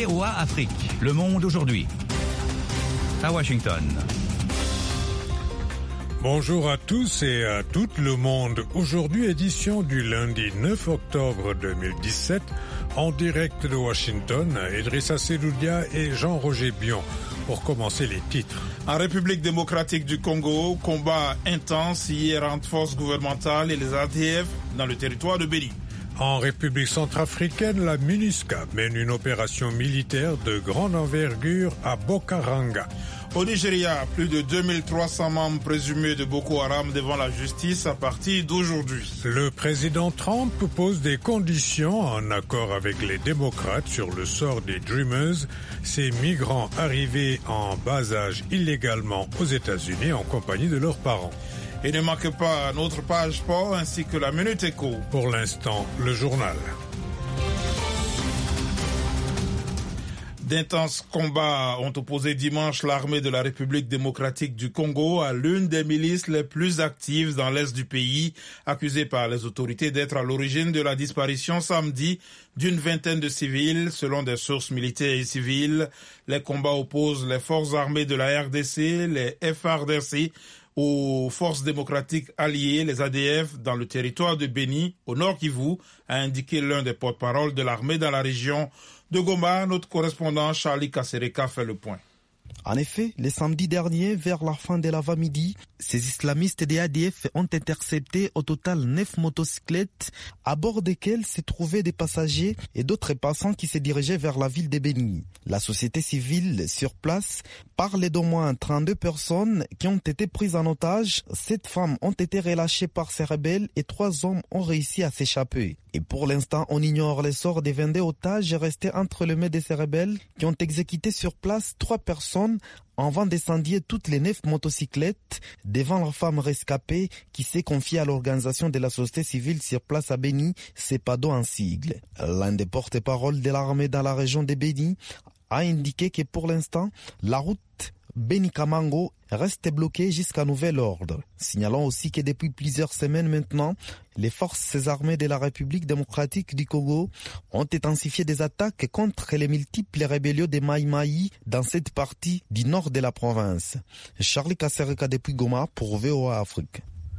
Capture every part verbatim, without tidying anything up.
V O A Afrique. Le monde aujourd'hui. À Washington. Bonjour à tous et à tout le monde. Aujourd'hui, édition du lundi neuf octobre deux mille dix-sept, en direct de Washington, Idrissa Seloudia et Jean-Roger Bion. Pour commencer les titres. En République démocratique du Congo, combat intense hier entre forces gouvernementales et les A D F dans le territoire de Béni. En République centrafricaine, la MINUSCA mène une opération militaire de grande envergure à Bokaranga. Au Nigeria, plus de deux mille trois cents membres présumés de Boko Haram devant la justice à partir d'aujourd'hui. Le président Trump pose des conditions en accord avec les démocrates sur le sort des Dreamers, ces migrants arrivés en bas âge illégalement aux États-Unis en compagnie de leurs parents. Et ne manquez pas notre page sport ainsi que la Minute Éco. Pour l'instant, le journal. D'intenses combats ont opposé dimanche l'armée de la République démocratique du Congo à l'une des milices les plus actives dans l'est du pays, accusée par les autorités d'être à l'origine de la disparition samedi d'une vingtaine de civils, selon des sources militaires et civiles. Les combats opposent les forces armées de la R D C, les F R D C, aux forces démocratiques alliées, les A D F, dans le territoire de Béni, au Nord Kivu, a indiqué l'un des porte-parole de l'armée dans la région de Goma. Notre correspondant Charlie Kasereka fait le point. En effet, le samedi dernier, vers la fin de l'avant-midi, ces islamistes des A D F ont intercepté au total neuf motocyclettes à bord desquelles se trouvaient des passagers et d'autres passants qui se dirigeaient vers la ville de Béni. La société civile sur place parlait d'au moins trente-deux personnes qui ont été prises en otage. Sept femmes ont été relâchées par ces rebelles et trois hommes ont réussi à s'échapper. Et pour l'instant, on ignore les sorts des vingt-deux otages restés entre les mains de ces rebelles qui ont exécuté sur place trois personnes avant d'incendier toutes les neuf motocyclettes devant leur femme rescapée qui s'est confiée à l'organisation de la société civile sur place à Béni, CEPADO en sigle. L'un des porte-parole de l'armée dans la région de Béni a indiqué que pour l'instant, la route Béni-Kamango reste bloquée jusqu'à nouvel ordre. Signalons aussi que depuis plusieurs semaines maintenant, les forces armées de la République démocratique du Congo ont intensifié des attaques contre les multiples rébellions des Maï Maï dans cette partie du nord de la province. Charlie Kasereka depuis Goma pour V O A Afrique.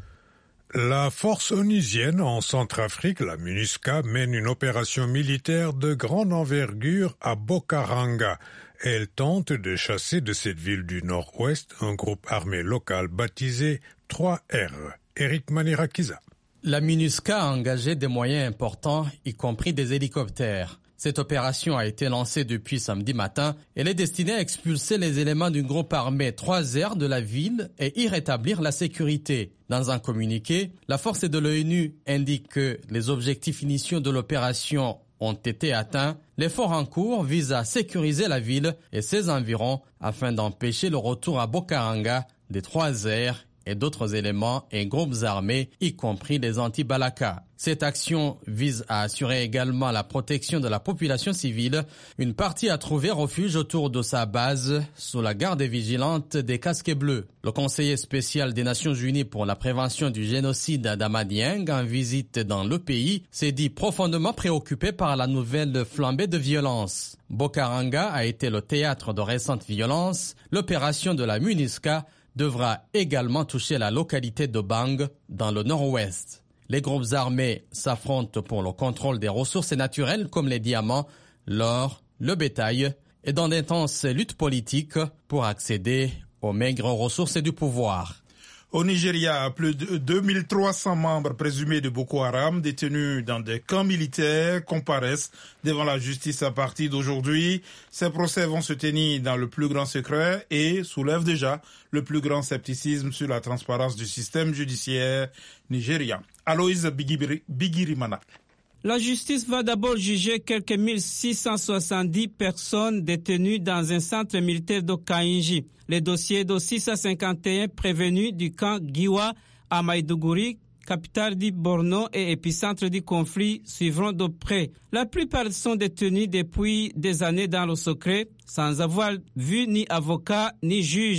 La force onusienne en Centrafrique, la MINUSCA, mène une opération militaire de grande envergure à Bokaranga. Elle tente de chasser de cette ville du nord-ouest un groupe armé local baptisé trois R. Eric Manirakiza. La MINUSCA a engagé des moyens importants, y compris des hélicoptères. Cette opération a été lancée depuis samedi matin. Elle est destinée à expulser les éléments d'un groupe armé trois R de la ville et y rétablir la sécurité. Dans un communiqué, la force de l'ONU indique que les objectifs initiaux de l'opération ont été atteints. L'effort en cours vise à sécuriser la ville et ses environs afin d'empêcher le retour à Bokaranga des trois R et d'autres éléments et groupes armés, y compris les anti-Balaka. Cette action vise à assurer également la protection de la population civile. Une partie a trouvé refuge autour de sa base sous la garde vigilante des casques bleus. Le conseiller spécial des Nations Unies pour la prévention du génocide d'Adama Dieng, en visite dans le pays, s'est dit profondément préoccupé par la nouvelle flambée de violence. Bokaranga a été le théâtre de récentes violences. L'opération de la MINUSCA devra également toucher la localité de Bang dans le nord-ouest. Les groupes armés s'affrontent pour le contrôle des ressources naturelles comme les diamants, l'or, le bétail et dans d'intenses luttes politiques pour accéder aux maigres ressources du pouvoir. Au Nigeria, plus de deux mille trois cents membres présumés de Boko Haram détenus dans des camps militaires comparaissent devant la justice à partir d'aujourd'hui. Ces procès vont se tenir dans le plus grand secret et soulèvent déjà le plus grand scepticisme sur la transparence du système judiciaire nigérian. Aloïse Bigirimana. La justice va d'abord juger quelques mille six cent soixante-dix personnes détenues dans un centre militaire de Kainji. Les dossiers de six cent cinquante et un prévenus du camp Giwa à Maïdougouri, capitale du Borno et épicentre du conflit, suivront de près. La plupart sont détenus depuis des années dans le secret, sans avoir vu ni avocat ni juge.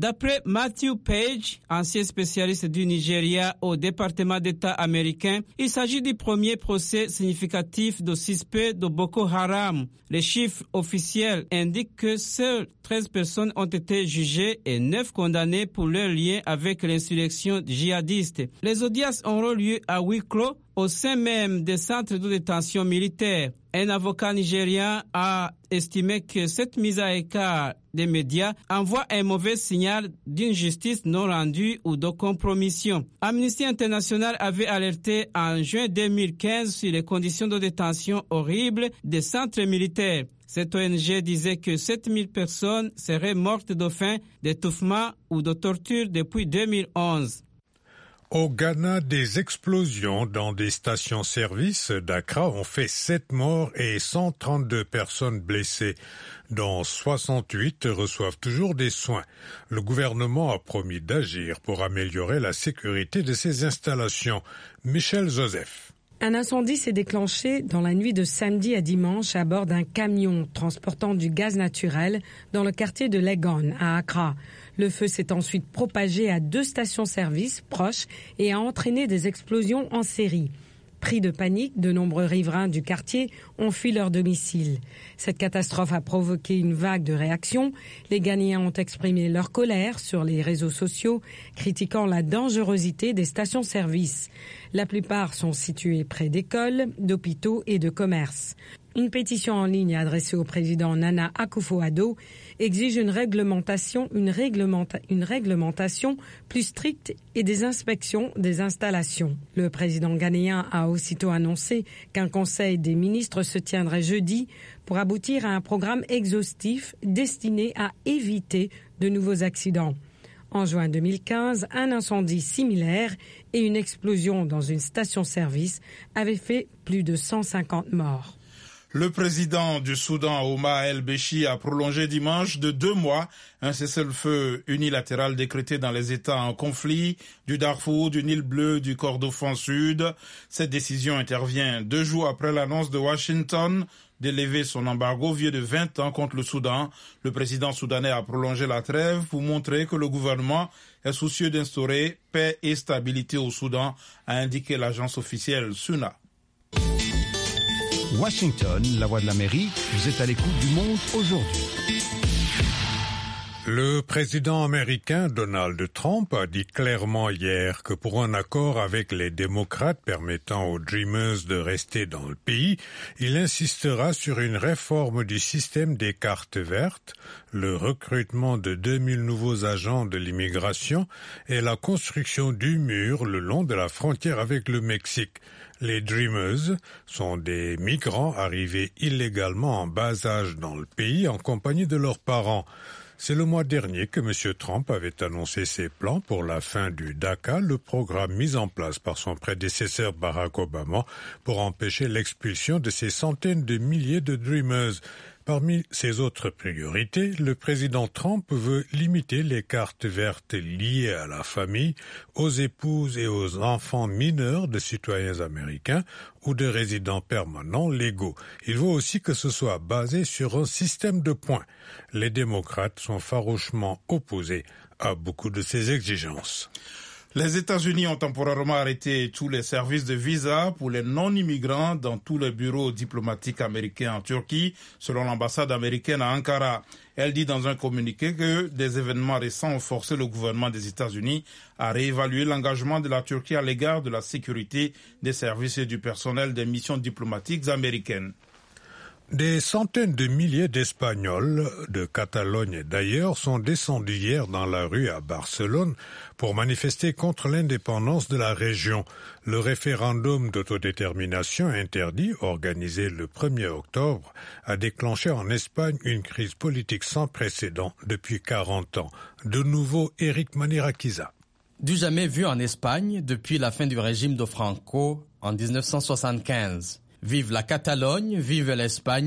D'après Matthew Page, ancien spécialiste du Nigeria au département d'État américain, il s'agit du premier procès significatif de suspects de Boko Haram. Les chiffres officiels indiquent que seules treize personnes ont été jugées et neuf condamnées pour leur lien avec l'insurrection djihadiste. Les audiences auront lieu à huis clos au sein même des centres de détention militaire. Un avocat nigérien a estimé que cette mise à écart des médias envoie un mauvais signal d'une justice non rendue ou de compromission. Amnesty International avait alerté en juin deux mille quinze sur les conditions de détention horribles des centres militaires. Cette O N G disait que sept mille personnes seraient mortes de faim, d'étouffement ou de torture depuis deux mille onze. Au Ghana, des explosions dans des stations-service d'Accra ont fait sept morts et cent trente-deux personnes blessées, dont soixante-huit reçoivent toujours des soins. Le gouvernement a promis d'agir pour améliorer la sécurité de ces installations. Michel Joseph. Un incendie s'est déclenché dans la nuit de samedi à dimanche à bord d'un camion transportant du gaz naturel dans le quartier de Legon à Accra. Le feu s'est ensuite propagé à deux stations-service proches et a entraîné des explosions en série. Pris de panique, de nombreux riverains du quartier ont fui leur domicile. Cette catastrophe a provoqué une vague de réactions. Les Ghanéens ont exprimé leur colère sur les réseaux sociaux, critiquant la dangerosité des stations-service. La plupart sont situées près d'écoles, d'hôpitaux et de commerces. Une pétition en ligne adressée au président Nana Akufo-Addo exige une réglementation, une, réglementa, une réglementation plus stricte et des inspections des installations. Le président ghanéen a aussitôt annoncé qu'un conseil des ministres se tiendrait jeudi pour aboutir à un programme exhaustif destiné à éviter de nouveaux accidents. En juin deux mille quinze, un incendie similaire et une explosion dans une station-service avaient fait plus de cent cinquante morts. Le président du Soudan, Omar el-Béchi, a prolongé dimanche de deux mois un cessez-le-feu unilatéral décrété dans les États en conflit du Darfour, du Nil bleu, du Kordofan sud. Cette décision intervient deux jours après l'annonce de Washington d'élever son embargo vieux de vingt ans contre le Soudan. Le président soudanais a prolongé la trêve pour montrer que le gouvernement est soucieux d'instaurer paix et stabilité au Soudan, a indiqué l'agence officielle SUNA. Washington, la voix de l'Amérique, vous êtes à l'écoute du Monde aujourd'hui. Le président américain Donald Trump a dit clairement hier que pour un accord avec les démocrates permettant aux Dreamers de rester dans le pays, il insistera sur une réforme du système des cartes vertes, le recrutement de deux mille nouveaux agents de l'immigration et la construction du mur le long de la frontière avec le Mexique. Les Dreamers sont des migrants arrivés illégalement en bas âge dans le pays en compagnie de leurs parents. C'est le mois dernier que M. Trump avait annoncé ses plans pour la fin du DACA, le programme mis en place par son prédécesseur Barack Obama pour empêcher l'expulsion de ces centaines de milliers de Dreamers. Parmi ses autres priorités, le président Trump veut limiter les cartes vertes liées à la famille, aux épouses et aux enfants mineurs de citoyens américains ou de résidents permanents légaux. Il veut aussi que ce soit basé sur un système de points. Les démocrates sont farouchement opposés à beaucoup de ces exigences. Les États-Unis ont temporairement arrêté tous les services de visa pour les non-immigrants dans tous les bureaux diplomatiques américains en Turquie, selon l'ambassade américaine à Ankara. Elle dit dans un communiqué que des événements récents ont forcé le gouvernement des États-Unis à réévaluer l'engagement de la Turquie à l'égard de la sécurité des services et du personnel des missions diplomatiques américaines. Des centaines de milliers d'Espagnols, de Catalogne et d'ailleurs, sont descendus hier dans la rue à Barcelone pour manifester contre l'indépendance de la région. Le référendum d'autodétermination interdit, organisé le premier octobre, a déclenché en Espagne une crise politique sans précédent depuis quarante ans. De nouveau, Éric Manirakiza. Du jamais vu en Espagne depuis la fin du régime de Franco en dix-neuf cent soixante-quinze. Vive la Catalogne, vive l'Espagne,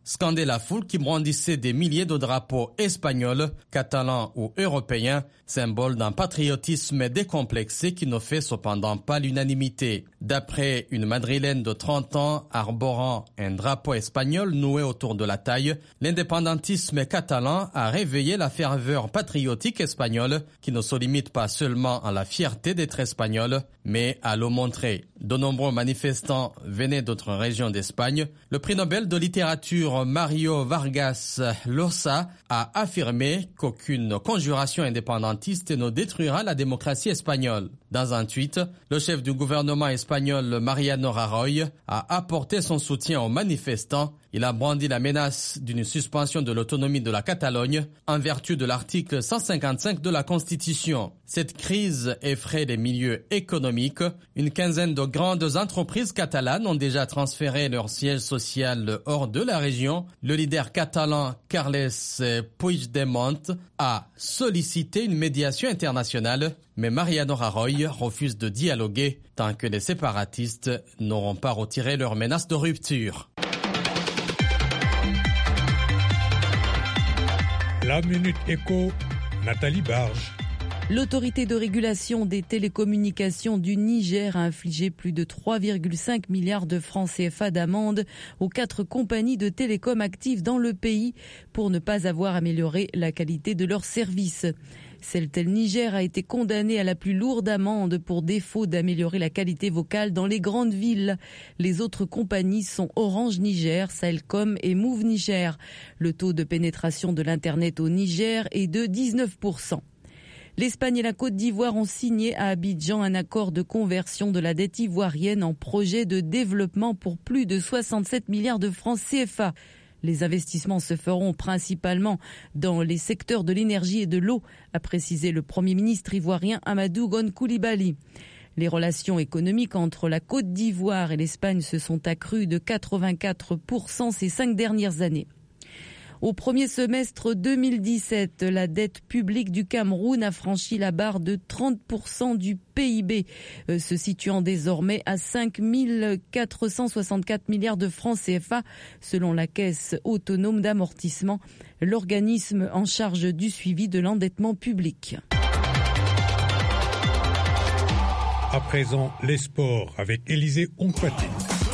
scandait la foule qui brandissait des milliers de drapeaux espagnols, catalans ou européens, symbole d'un patriotisme décomplexé qui ne fait cependant pas l'unanimité. D'après une Madrilène de trente ans arborant un drapeau espagnol noué autour de la taille, l'indépendantisme catalan a réveillé la ferveur patriotique espagnole qui ne se limite pas seulement à la fierté d'être espagnol, mais à le montrer. De nombreux manifestants venaient d'autres régions d'Espagne. Le prix Nobel de littérature Mario Vargas Llosa a affirmé qu'aucune conjuration indépendantiste ne détruira la démocratie espagnole. Dans un tweet, le chef du gouvernement espagnol Mariano Rajoy a apporté son soutien aux manifestants. Il a brandi la menace d'une suspension de l'autonomie de la Catalogne en vertu de l'article cent cinquante-cinq de la Constitution. Cette crise effraie les milieux économiques. Une quinzaine de grandes entreprises catalanes ont déjà transféré leur siège social hors de la région. Le leader catalan Carles Puigdemont a sollicité une médiation internationale, mais Mariano Rajoy refuse de dialoguer tant que les séparatistes n'auront pas retiré leur menace de rupture. La Minute Éco, Nathalie Barge. L'autorité de régulation des télécommunications du Niger a infligé plus de trois virgule cinq milliards de francs C F A d'amende aux quatre compagnies de télécom actives dans le pays pour ne pas avoir amélioré la qualité de leurs services. Celtel Niger a été condamné à la plus lourde amende pour défaut d'améliorer la qualité vocale dans les grandes villes. Les autres compagnies sont Orange Niger, Sahelcom et Move Niger. Le taux de pénétration de l'Internet au Niger est de dix-neuf pour cent. L'Espagne et la Côte d'Ivoire ont signé à Abidjan un accord de conversion de la dette ivoirienne en projet de développement pour plus de soixante-sept milliards de francs C F A. Les investissements se feront principalement dans les secteurs de l'énergie et de l'eau, a précisé le Premier ministre ivoirien Amadou Gon Coulibaly. Les relations économiques entre la Côte d'Ivoire et l'Espagne se sont accrues de quatre-vingt-quatre pour cent ces cinq dernières années. Au premier semestre deux mille dix-sept, la dette publique du Cameroun a franchi la barre de trente pour cent du P I B, euh, se situant désormais à cinq mille quatre cent soixante-quatre milliards de francs C F A, selon la Caisse autonome d'amortissement, l'organisme en charge du suivi de l'endettement public. À présent, les sports avec Élisée Onkpati.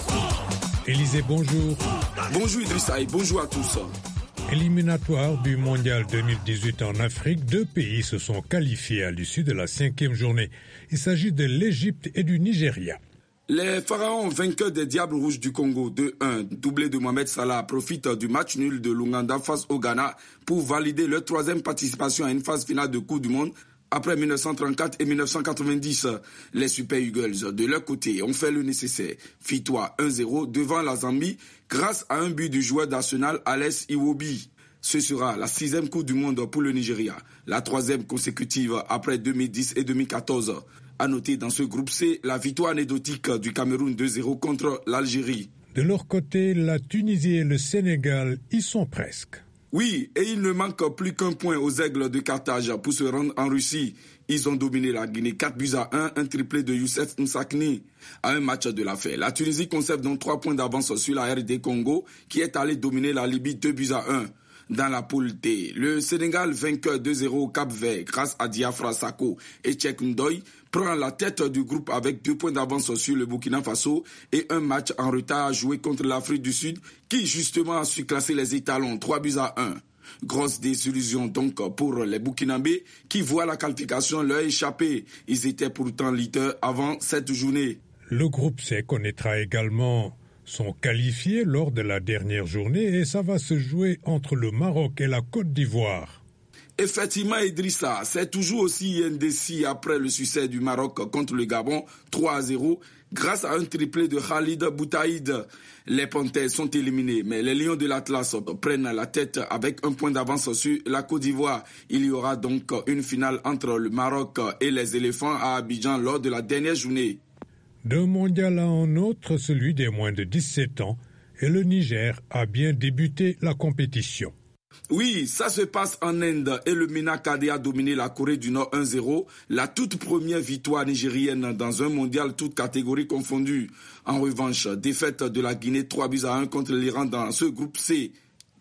Élisée, bonjour. Bonjour Idrissa et bonjour à tous. Éliminatoire du Mondial deux mille dix-huit en Afrique, deux pays se sont qualifiés à l'issue de la cinquième journée. Il s'agit de l'Égypte et du Nigeria. Les Pharaons vainqueurs des Diables Rouges du Congo deux un, doublé de Mohamed Salah, profitent du match nul de l'Ouganda face au Ghana pour valider leur troisième participation à une phase finale de Coupe du Monde. Après mille neuf cent trente-quatre et mille neuf cent quatre-vingt-dix, les Super Eagles, de leur côté, ont fait le nécessaire. Victoire un zéro devant la Zambie grâce à un but du joueur d'Arsenal, Alex Iwobi. Ce sera la sixième Coupe du Monde pour le Nigeria, la troisième consécutive après deux mille dix et deux mille quatorze. À noter dans ce groupe C, la victoire anecdotique du Cameroun deux zéro contre l'Algérie. De leur côté, la Tunisie et le Sénégal y sont presque. Oui, et il ne manque plus qu'un point aux Aigles de Carthage pour se rendre en Russie. Ils ont dominé la Guinée quatre buts à un, un triplé de Youssef Msakni. À un match de la fin, la Tunisie conserve donc trois points d'avance sur la R D Congo qui est allée dominer la Libye deux buts à un. Dans la poule D, le Sénégal, vainqueur deux zéro au Cap-Vert grâce à Diafra Sakho et Tchèque Ndoye, prend la tête du groupe avec deux points d'avance sur le Burkina Faso et un match en retard à jouer contre l'Afrique du Sud qui justement a su classer les étalons trois buts à un. Grosse désillusion donc pour les Burkinabés qui voient la qualification leur échapper. Ils étaient pourtant leaders avant cette journée. Le groupe C connaîtra également sont qualifiés lors de la dernière journée et ça va se jouer entre le Maroc et la Côte d'Ivoire. Effectivement, Idrissa, c'est toujours aussi indécis après le succès du Maroc contre le Gabon trois à zéro grâce à un triplé de Khalid Boutaïd. Les Panthères sont éliminés, mais les Lions de l'Atlas prennent la tête avec un point d'avance sur la Côte d'Ivoire. Il y aura donc une finale entre le Maroc et les éléphants à Abidjan lors de la dernière journée. D'un mondial à un autre, celui des moins de dix-sept ans, et le Niger a bien débuté la compétition. Oui, ça se passe en Inde et le MENA Cadet a dominé la Corée du Nord un zéro, la toute première victoire nigérienne dans un mondial toutes catégories confondues. En revanche, défaite de la Guinée trois buts à un contre l'Iran dans ce groupe C.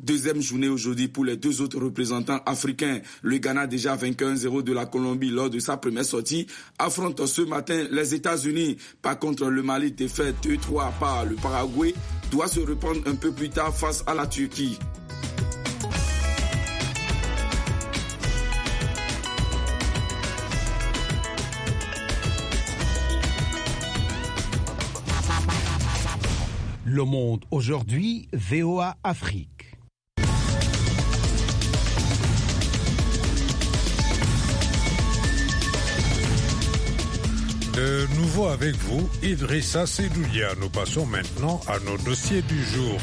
Deuxième journée aujourd'hui pour les deux autres représentants africains. Le Ghana, déjà vainqueur un zéro de la Colombie lors de sa première sortie, affronte ce matin les États-Unis. Par contre, le Mali, défait deux trois par le Paraguay, doit se reprendre un peu plus tard face à la Turquie. Le Monde aujourd'hui, V O A Afrique. De nouveau avec vous, Idrissa Sedoulia. Nous passons maintenant à nos dossiers du jour.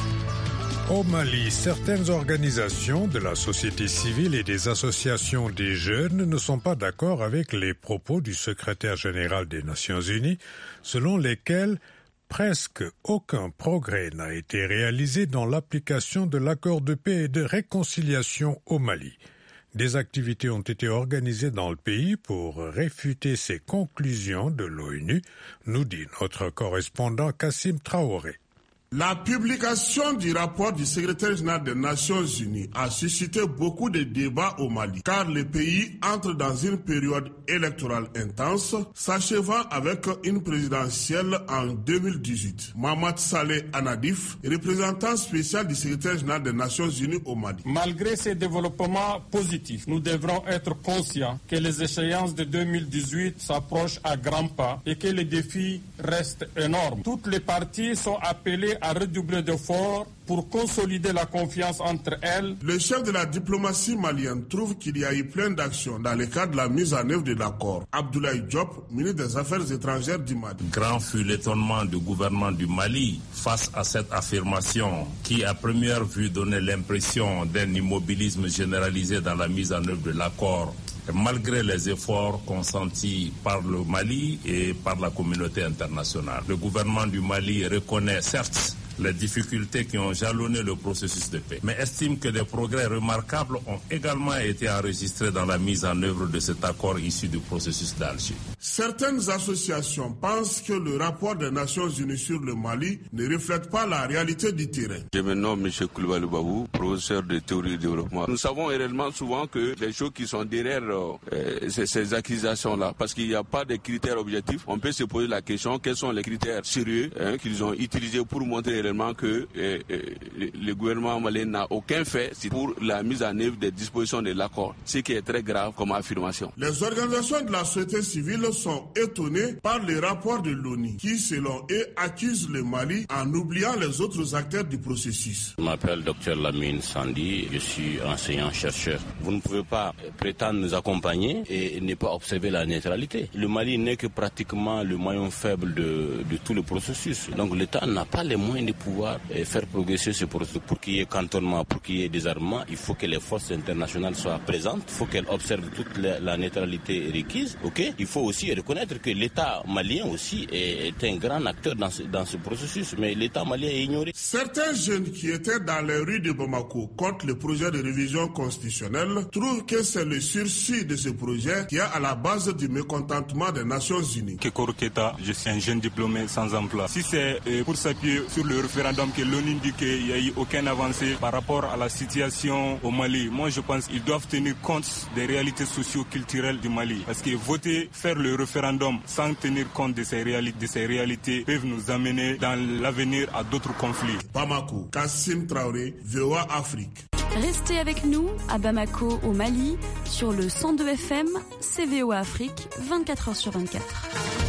Au Mali, certaines organisations de la société civile et des associations des jeunes ne sont pas d'accord avec les propos du secrétaire général des Nations Unies, selon lesquels presque aucun progrès n'a été réalisé dans l'application de l'accord de paix et de réconciliation au Mali. Des activités ont été organisées dans le pays pour réfuter ces conclusions de l'ONU, nous dit notre correspondant Kassim Traoré. La publication du rapport du secrétaire général des Nations Unies a suscité beaucoup de débats au Mali, car le pays entre dans une période électorale intense, s'achevant avec une présidentielle en deux mille dix-huit. Mamad Saleh Anadif, représentant spécial du secrétaire général des Nations Unies au Mali. Malgré ces développements positifs, nous devrons être conscients que les échéances de deux mille dix-huit s'approchent à grands pas et que les défis restent énormes. Toutes les parties sont appelées à redoubler d'efforts pour consolider la confiance entre elles. Le chef de la diplomatie malienne trouve qu'il y a eu plein d'actions dans le cadre de la mise en œuvre de l'accord. Abdoulaye Diop, ministre des Affaires étrangères du Mali. Grand fut l'étonnement du gouvernement du Mali face à cette affirmation qui, à première vue, donnait l'impression d'un immobilisme généralisé dans la mise en œuvre de l'accord. Malgré les efforts consentis par le Mali et par la communauté internationale. Le gouvernement du Mali reconnaît certes les difficultés qui ont jalonné le processus de paix, mais estime que des progrès remarquables ont également été enregistrés dans la mise en œuvre de cet accord issu du processus d'Alger. Certaines associations pensent que le rapport des Nations Unies sur le Mali ne reflète pas la réalité du terrain. Je me nomme M. Koulibaly Babou, professeur de théorie du développement. Nous savons réellement souvent que les choses qui sont derrière euh, ces, ces accusations-là, parce qu'il n'y a pas de critères objectifs, on peut se poser la question quels sont les critères sérieux hein, qu'ils ont utilisés pour montrer que euh, euh, le gouvernement malien n'a aucun fait pour la mise en œuvre des dispositions de l'accord, ce qui est très grave comme affirmation. Les organisations de la société civile sont étonnées par les rapports de l'ONU qui, selon eux, accusent le Mali en oubliant les autres acteurs du processus. Je m'appelle Dr Lamine Sandi, je suis enseignant-chercheur. Vous ne pouvez pas prétendre nous accompagner et ne pas observer la neutralité. Le Mali n'est que pratiquement le maillon faible de, de tout le processus. Donc l'État n'a pas les moyens de pouvoir faire progresser ce processus. Pour qu'il y ait cantonnement, pour qu'il y ait désarmement, il faut que les forces internationales soient présentes, il faut qu'elles observent toute la, la neutralité requise. Okay? Il faut aussi reconnaître que l'État malien aussi est, est un grand acteur dans ce, dans ce processus, mais l'État malien est ignoré. Certains jeunes qui étaient dans les rues de Bamako contre le projet de révision constitutionnelle trouvent que c'est le sursis de ce projet qui est à la base du mécontentement des Nations Unies. Kekoro Keta, je suis un jeune diplômé sans emploi. Si c'est euh, pour s'appuyer sur le référendum que l'ONU dit qu'il n'y a eu aucune avancée par rapport à la situation au Mali, moi je pense qu'ils doivent tenir compte des réalités socio-culturelles du Mali. Parce que voter, faire le référendum sans tenir compte de ces réalités, de ces réalités peuvent nous amener dans l'avenir à d'autres conflits. Bamako, Kassim Traoré, V O A Afrique. Restez avec nous à Bamako au Mali sur le cent deux F M, c'est V O A Afrique, vingt-quatre heures sur vingt-quatre.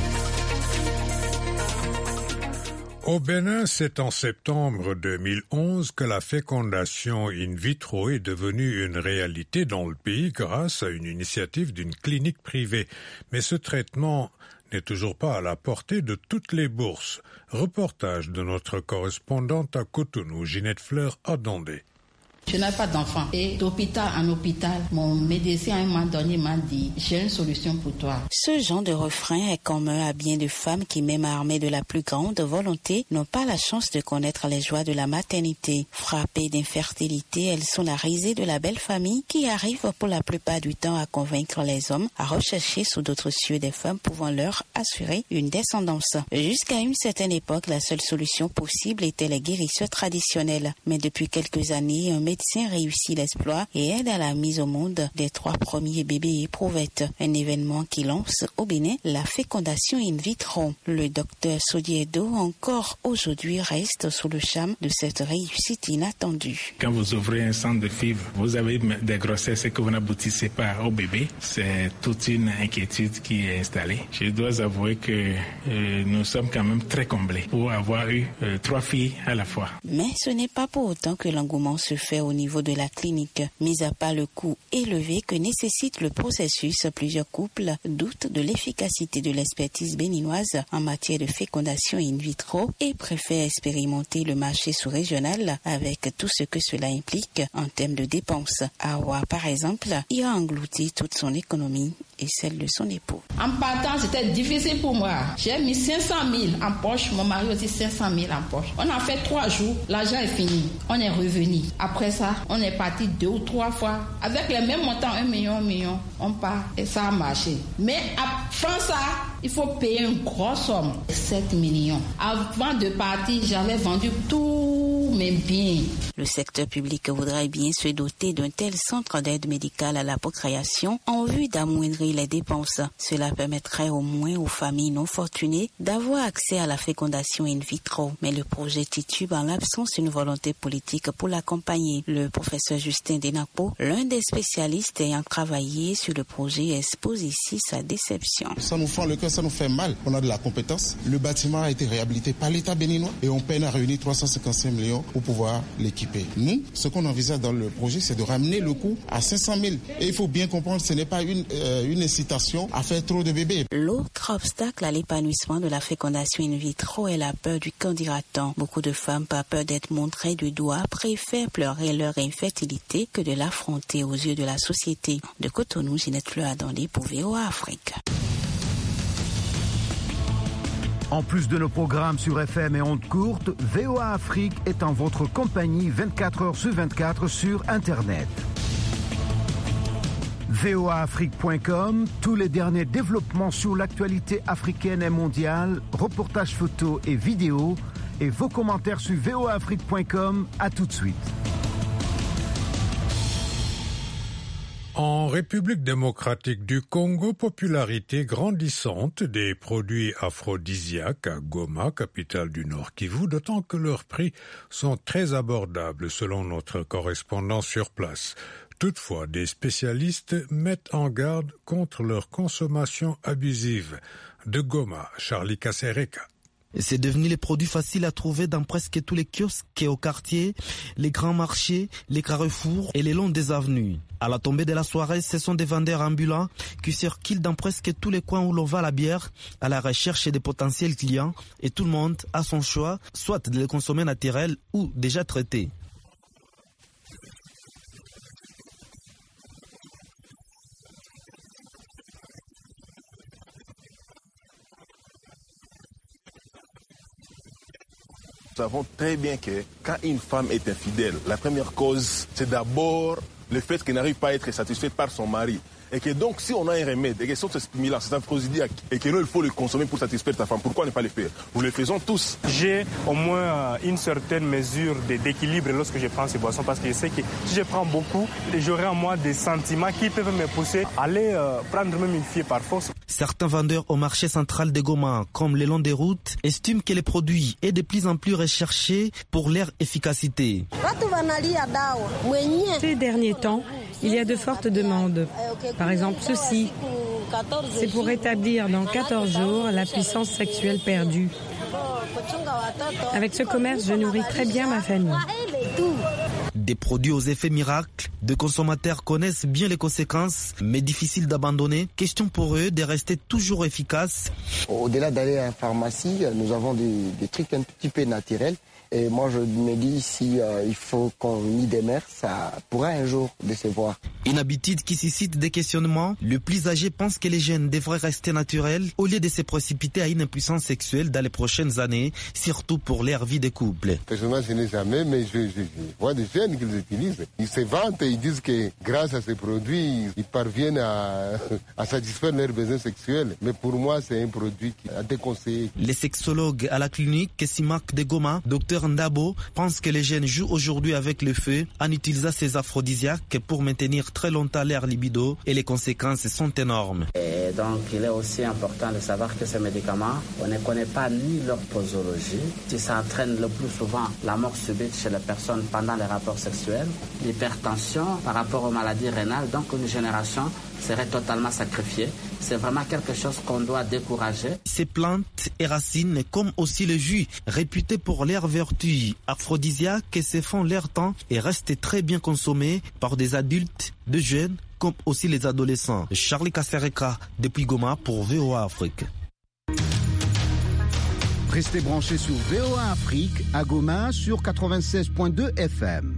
Au Bénin, c'est en septembre deux mille onze que la fécondation in vitro est devenue une réalité dans le pays grâce à une initiative d'une clinique privée. Mais ce traitement n'est toujours pas à la portée de toutes les bourses. Reportage de notre correspondante à Cotonou, Ginette Fleur Adondé. Je n'ai pas d'enfant et d'hôpital en hôpital, mon médecin à un moment donné m'a dit « j'ai une solution pour toi ». Ce genre de refrain est commun à bien de femmes qui, même armées de la plus grande volonté, n'ont pas la chance de connaître les joies de la maternité. Frappées d'infertilité, elles sont la risée de la belle famille qui arrive pour la plupart du temps à convaincre les hommes à rechercher sous d'autres cieux des femmes pouvant leur assurer une descendance. Jusqu'à une certaine époque, la seule solution possible était les guérisseurs traditionnels. Mais depuis quelques années, un médecin médecin réussit l'exploit et aide à la mise au monde des trois premiers bébés éprouvettes. Un événement qui lance au Bénin la fécondation in vitro. Le docteur Sodiedo encore aujourd'hui reste sous le charme de cette réussite inattendue. Quand vous ouvrez un centre de F I V, vous avez des grossesses que vous n'aboutissez pas au bébé. C'est toute une inquiétude qui est installée. Je dois avouer que euh, nous sommes quand même très comblés pour avoir eu euh, trois filles à la fois. Mais ce n'est pas pour autant que l'engouement se fait au niveau de la clinique. Mis à part le coût élevé que nécessite le processus, plusieurs couples doutent de l'efficacité de l'expertise béninoise en matière de fécondation in vitro et préfèrent expérimenter le marché sous-régional avec tout ce que cela implique en termes de dépenses. Awa, par exemple, y a englouti toute son économie et celle de son époux. En partant, c'était difficile pour moi. J'ai mis cinq cent mille en poche, mon mari aussi cinq cent mille en poche. On a fait trois jours, l'argent est fini. On est revenu. Après ça, on est parti deux ou trois fois. Avec les mêmes montants, un million, un million, on part et ça a marché. Mais après ça, il faut payer une grosse somme, sept millions. Avant de partir, j'avais vendu tous mes biens. Le secteur public voudrait bien se doter d'un tel centre d'aide médicale à la procréation en vue d'amoindrir les dépenses. Cela permettrait au moins aux familles non fortunées d'avoir accès à la fécondation in vitro. Mais le projet titube en l'absence d'une volonté politique pour l'accompagner. Le professeur Justin Denapo, l'un des spécialistes ayant travaillé sur le projet, expose ici sa déception. Ça nous fend le cœur, ça nous fait mal. On a de la compétence. Le bâtiment a été réhabilité par l'État béninois et on peine à réunir trois cent cinquante-cinq millions pour pouvoir l'équiper. Nous, ce qu'on envisage dans le projet, c'est de ramener le coût à cinq cent mille. Et il faut bien comprendre, ce n'est pas une, euh, une incitation à faire trop de bébés. L'autre obstacle à l'épanouissement de la fécondation in vitro est la peur du candidatant. Beaucoup de femmes, par peur d'être montrées du doigt, préfèrent pleurer leur infertilité que de l'affronter aux yeux de la société. De Cotonou, Ginette Fleur-Adandé pour V O A Afrique. En plus de nos programmes sur F M et ondes courtes, V O A Afrique est en votre compagnie vingt-quatre heures sur vingt-quatre sur Internet. V O A Afrique point com, tous les derniers développements sur l'actualité africaine et mondiale, reportages photos et vidéos, et vos commentaires sur V O A Afrique point com. À tout de suite. En République démocratique du Congo, popularité grandissante des produits aphrodisiaques à Goma, capitale du Nord Kivu, d'autant que leurs prix sont très abordables selon notre correspondant sur place. Toutefois, des spécialistes mettent en garde contre leur consommation abusive. De Goma, Charlie Kasereka. C'est devenu les produits faciles à trouver dans presque tous les kiosques et au quartier, les grands marchés, les carrefours et les longs des avenues. À la tombée de la soirée, ce sont des vendeurs ambulants qui circulent dans presque tous les coins où l'on vend la bière à la recherche des potentiels clients et tout le monde a son choix, soit de les consommer naturels ou déjà traités. Nous savons très bien que quand une femme est infidèle, la première cause, c'est d'abord le fait qu'elle n'arrive pas à être satisfaite par son mari. Et que donc, si on a un remède, et que ce similaire, c'est aphrodisiaque, et que nous, il faut le consommer pour satisfaire ta femme, pourquoi ne pas le faire? Nous le faisons tous. J'ai au moins une certaine mesure d'équilibre lorsque je prends ces boissons, parce que je sais que si je prends beaucoup, j'aurai en moi des sentiments qui peuvent me pousser à aller euh, prendre même une fille par force. Certains vendeurs au marché central de Goma, comme le long des routes, estiment que les produits est de plus en plus recherchés pour leur efficacité. Ces derniers temps, il y a de fortes demandes. Par exemple, ceci, c'est pour rétablir dans quatorze jours la puissance sexuelle perdue. Avec ce commerce, je nourris très bien ma famille. Des produits aux effets miracles, des consommateurs connaissent bien les conséquences, mais difficiles d'abandonner. Question pour eux de rester toujours efficaces. Au-delà d'aller à la pharmacie, nous avons des, des trucs un petit peu naturels. Et moi, je me dis, si euh, il faut qu'on y démerde, ça pourra un jour décevoir. Une habitude qui suscite des questionnements. Le plus âgé pense que les jeunes devraient rester naturels au lieu de se précipiter à une impuissance sexuelle dans les prochaines années, surtout pour leur vie de couple. Personnellement, je n'ai jamais, mais je, je, je vois des jeunes qui les utilisent. Ils se vantent et ils disent que grâce à ces produits, ils parviennent à, à satisfaire leurs besoins sexuels. Mais pour moi, c'est un produit qui a déconseillé. Les sexologues à la clinique Kessimak de Goma, docteur Ndabo, pensent que les jeunes jouent aujourd'hui avec le feu en utilisant ces aphrodisiaques pour maintenir très longtemps leur libido et les conséquences sont énormes. Et donc il est aussi important de savoir que ces médicaments, on ne connaît pas ni leur posologie, si ça entraîne le plus souvent la mort subite chez les personnes pendant les rapports sexuels, l'hypertension par rapport aux maladies rénales, donc une génération serait totalement sacrifiée. C'est vraiment quelque chose qu'on doit décourager. Ces plantes et racines, comme aussi le jus, réputés pour leurs vertus aphrodisiaques, se font leur temps et restent très bien consommés par des adultes, des jeunes, comme aussi les adolescents. Charlie Kassereka, depuis Goma pour V O A Afrique. Restez branchés sur V O A Afrique à Goma sur quatre-vingt-seize virgule deux F M.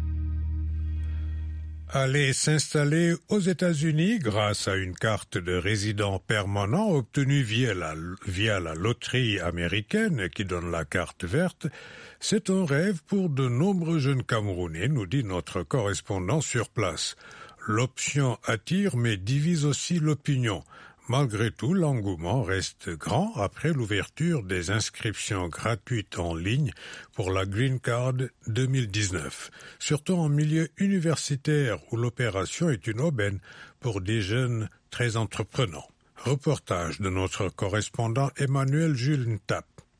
Aller s'installer aux États-Unis grâce à une carte de résident permanent obtenue via la, via la loterie américaine qui donne la carte verte, c'est un rêve pour de nombreux jeunes Camerounais, nous dit notre correspondant sur place. L'option attire mais divise aussi l'opinion. Malgré tout, l'engouement reste grand après l'ouverture des inscriptions gratuites en ligne pour la Green Card deux mille dix-neuf, surtout en milieu universitaire où l'opération est une aubaine pour des jeunes très entreprenants. Reportage de notre correspondant Emmanuel Jules Ntap.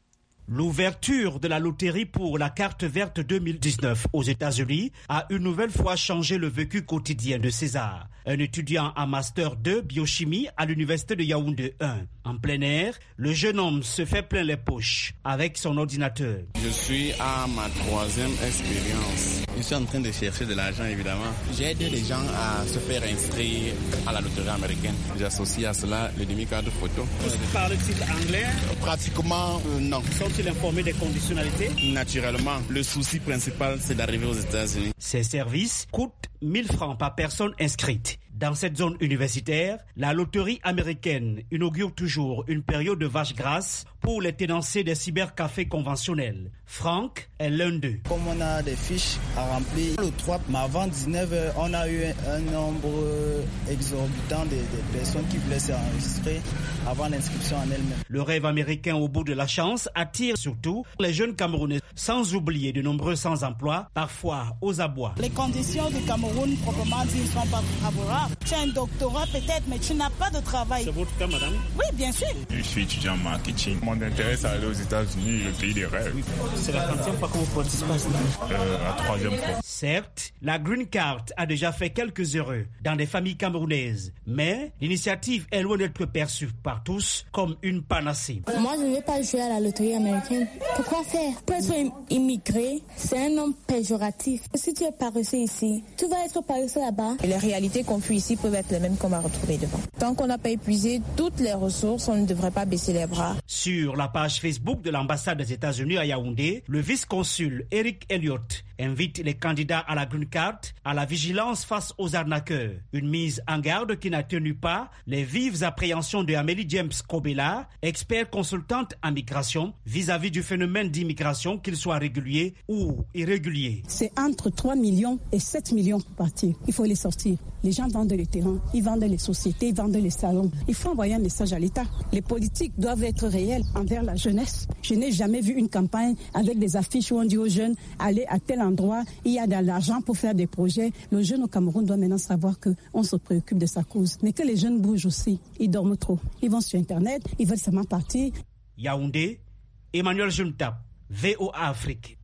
L'ouverture de la loterie pour la carte verte deux mille dix-neuf aux États-Unis a une nouvelle fois changé le vécu quotidien de César, un étudiant en master deux biochimie à l'université de Yaoundé un. En plein air, le jeune homme se fait plein les poches avec son ordinateur. Je suis à ma troisième expérience. Je suis en train de chercher de l'argent, évidemment. J'aide les gens à se faire inscrire à la loterie américaine. J'associe à cela le demi-cadre photo. Vous parlez anglais? Pratiquement, euh, non. Sont-ils informés des conditionnalités? Naturellement. Le souci principal, c'est d'arriver aux États-Unis. Ces services coûtent mille francs par personne inscrite. Dans cette zone universitaire, la loterie américaine inaugure toujours une période de vache grasse pour les tenanciers des cybercafés conventionnels. Franck est l'un d'eux. Comme on a des fiches à remplir, le trois, mais avant dix-neuf heures, on a eu un nombre exorbitant de, de personnes qui voulaient s'enregistrer avant l'inscription en elle-même. Le rêve américain au bout de la chance attire surtout les jeunes Camerounais, sans oublier de nombreux sans-emploi, parfois aux abois. Les conditions du Cameroun, proprement dit, ne sont pas favorables. Tu as un doctorat peut-être, mais tu n'as pas de travail. C'est votre cas, madame? Oui, bien sûr. Je suis étudiant en marketing. Mon intérêt, c'est d'aller aux États-Unis, le pays des rêves. C'est la quantième fois que vous participez à cela? Euh, la troisième fois. Certes, la Green Card a déjà fait quelques heureux dans des familles camerounaises, mais l'initiative est loin d'être perçue par tous comme une panacée. Moi, je ne vais pas jouer à la loterie américaine. Pourquoi faire? Pour être immigré, c'est un nom péjoratif. Si tu es paresseux ici, tu vas être paresseux là-bas. Et les réalités qu'on fuit ici peuvent être les mêmes qu'on va retrouver devant. Tant qu'on n'a pas épuisé toutes les ressources, on ne devrait pas baisser les bras. Sur la page Facebook de l'ambassade des États-Unis à Yaoundé, le vice-consul Eric Elliott invite les candidats à la Green Card à la vigilance face aux arnaqueurs. Une mise en garde qui n'a tenu pas les vives appréhensions de Amélie James Kobela, expert consultante en migration, vis-à-vis du phénomène d'immigration, qu'il soit régulier ou irrégulier. C'est entre trois millions et sept millions pour partir. Il faut les sortir. Les gens vendent le terrain, ils vendent les sociétés, ils vendent les salons. Il faut envoyer un message à l'État. Les politiques doivent être réels envers la jeunesse. Je n'ai jamais vu une campagne avec des affiches où on dit aux jeunes, allez à tel endroit, il y a de l'argent pour faire des projets. Le jeune au Cameroun doit maintenant savoir qu'on se préoccupe de sa cause. Mais que les jeunes bougent aussi. Ils dorment trop. Ils vont sur Internet, ils veulent seulement partir. Yaoundé, Emmanuel Juntap, V O A Afrique.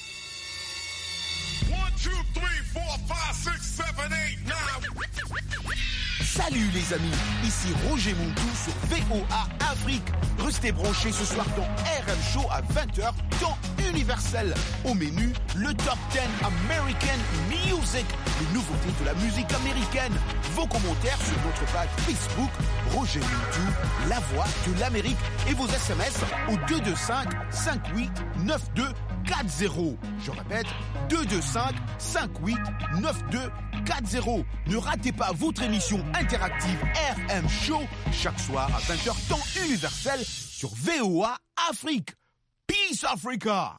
Salut les amis, ici Roger Montou sur V O A Afrique. Restez branchés ce soir dans R M Show à vingt heures, temps universel. Au menu, le Top dix American Music, les nouveautés de la musique américaine. Vos commentaires sur notre page Facebook, Roger Montou, la voix de l'Amérique. Et vos S M S au deux deux cinq, cinq huit neuf deux quatre zéro. Je répète, deux deux cinq, cinq huit neuf deux quatre zéro. Ne ratez pas votre émission interactive R M Show chaque soir à vingt heures temps universel sur V O A Afrique. Peace Africa!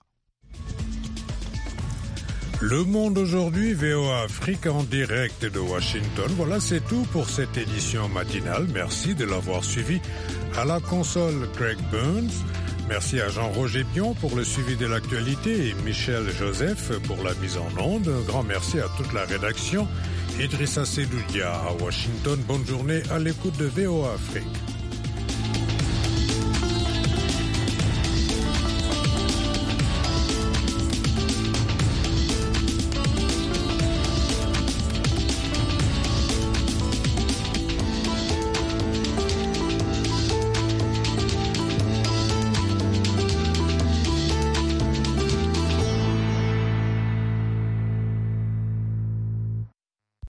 Le Monde aujourd'hui, V O A Afrique en direct de Washington. Voilà, c'est tout pour cette édition matinale. Merci de l'avoir suivi. À la console, Greg Burns. Merci à Jean-Roger Bion pour le suivi de l'actualité et Michel Joseph pour la mise en onde. Un grand merci à toute la rédaction. Idrissa Sedoudia à Washington. Bonne journée à l'écoute de V O A Afrique.